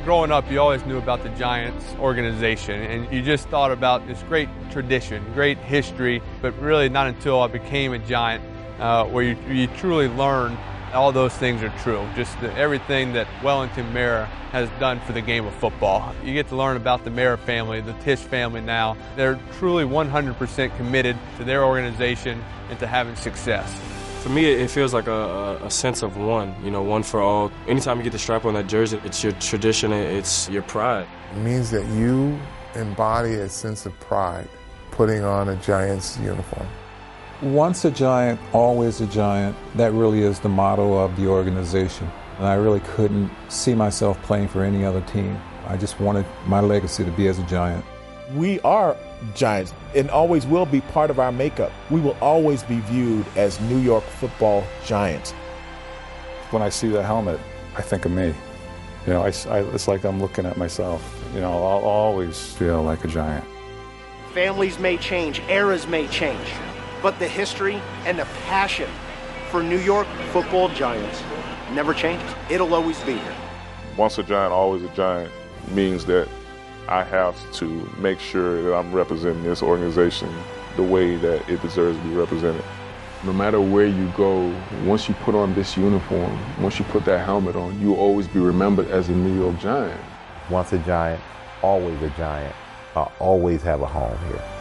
Growing up, you always knew about the Giants organization, and you just thought about this great tradition, great history, but really not until I became a Giant where you truly learn all those things are true. Just everything that Wellington Mara has done for the game of football. You get to learn about the Mara family, the Tisch family now. They're truly 100% committed to their organization and to having success. For me, it feels like a sense of one, one for all. Anytime you get the stripe on that jersey, it's your tradition, it's your pride. It means that you embody a sense of pride putting on a Giants uniform. Once a Giant, always a Giant. That really is the motto of the organization. And I really couldn't see myself playing for any other team. I just wanted my legacy to be as a Giant. We are Giants and always will be part of our makeup. We will always be viewed as New York football Giants. When I see the helmet, I think of me. It's like I'm looking at myself. I'll always feel like a Giant. Families may change, eras may change, but the history and the passion for New York football Giants never changes. It'll always be here. Once a Giant, always a Giant means that I have to make sure that I'm representing this organization the way that it deserves to be represented. No matter where you go, once you put on this uniform, once you put that helmet on, you'll always be remembered as a New York Giant. Once a Giant, always a Giant. I'll always have a home here.